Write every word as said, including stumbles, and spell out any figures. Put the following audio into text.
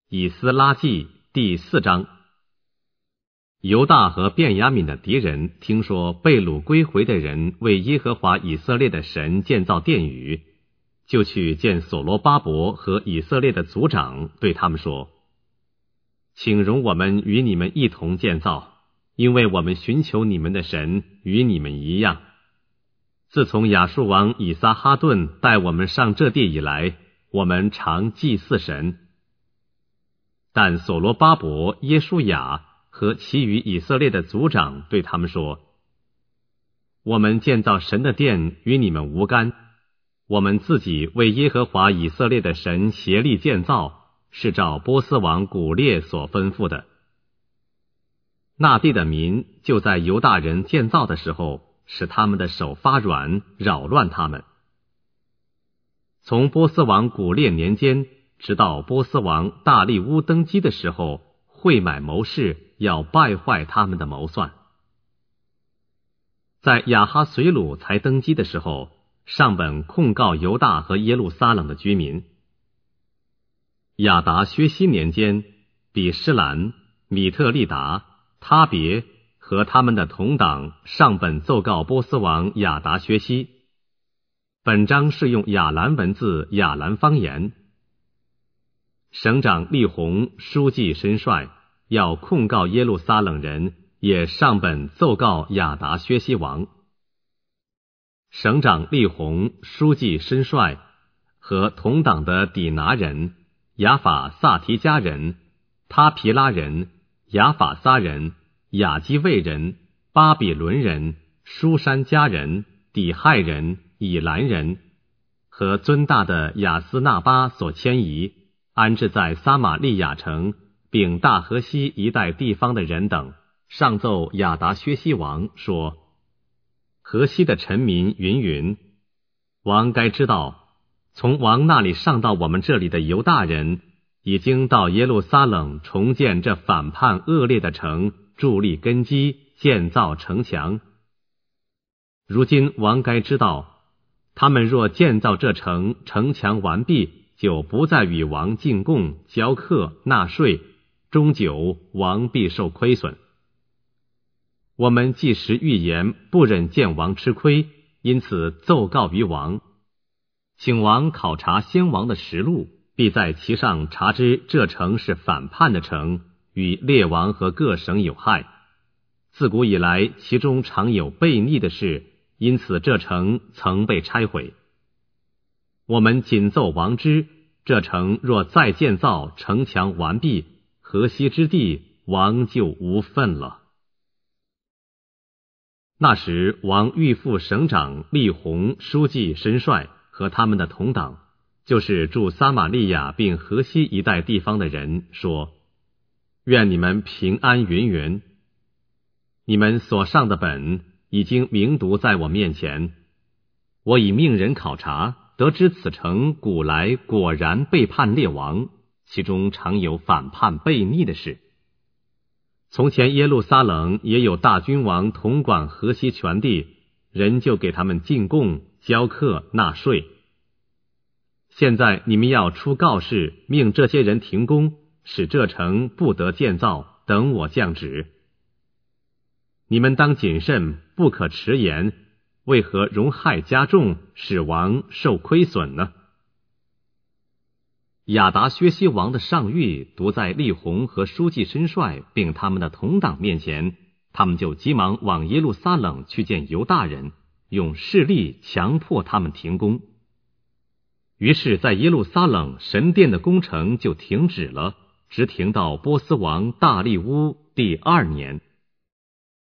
以斯拉记第四章。犹大和便雅悯的敌人听说被掳归回的人为耶和华以色列的神建造殿宇，就去见所罗巴伯和以色列的族长，对他们说：请容我们与你们一同建造，因为我们寻求你们的神与你们一样。自从亚述王以撒哈顿带我们上这地以来，我们常祭祀神。但所罗巴伯、耶书亚和其余以色列的族长对他们说：我们建造神的殿与你们无干，我们自己为耶和华以色列的神协力建造，是照波斯王古列所吩咐的。那地的民就在犹大人建造的时候，使他们的手发软，扰乱他们。从波斯王古列年间直到波斯王大利乌登基的时候，会买谋士，要败坏他们的谋算。在亚哈随鲁才登基的时候，上本控告犹大和耶路撒冷的居民。亚达薛西年间，比施兰、米特利达、他别和他们的同党上本奏告波斯王亚达薛西。本章是用亚兰文字亚兰方言。省长利宏书记申帅要控告耶路撒冷人，也上本奏告亚达薛西王。省长利宏书记申帅和同党的底拿人、亚法萨提加人、他皮拉人、亚法撒人、亚基卫人、巴比伦人、舒山加人、底亥人、以兰人和尊大的亚斯纳巴所迁移，安置在撒玛利亚城并大河西一带地方的人等，上奏亚达薛西王说：河西的臣民云云，王该知道，从王那里上到我们这里的犹大人，已经到耶路撒冷重建这反叛恶劣的城，筑立根基，建造城墙。如今王该知道，他们若建造这城，城墙完毕，就不再与王进贡、交课、纳税，终久王必受亏损。我们既时预言，不忍见王吃亏，因此奏告于王，请王考察先王的实录，必在其上查知这城是反叛的城，与列王和各省有害。自古以来，其中常有悖逆的事，因此这城曾被拆毁。我们谨奏王知，这城若再建造，城墙完毕，河西之地，王就无份了。那时王预付省长利宏书记申帅和他们的同党，就是住撒玛利亚并河西一带地方的人，说：愿你们平安云云。你们所上的本已经明读在我面前，我已命人考察，得知此城古来果然背叛列王，其中常有反叛悖逆的事。从前耶路撒冷也有大君王统管河西全地，人就给他们进贡、交课、纳税。现在你们要出告示，命这些人停工，使这城不得建造，等我降旨。你们当谨慎，不可迟延，为何容害加重，使王受亏损呢？亚达薛西王的上谕读在利宏和书记申帅并他们的同党面前，他们就急忙往耶路撒冷去见犹大人，用势力强迫他们停工。于是在耶路撒冷神殿的工程就停止了，直停到波斯王大利乌第二年。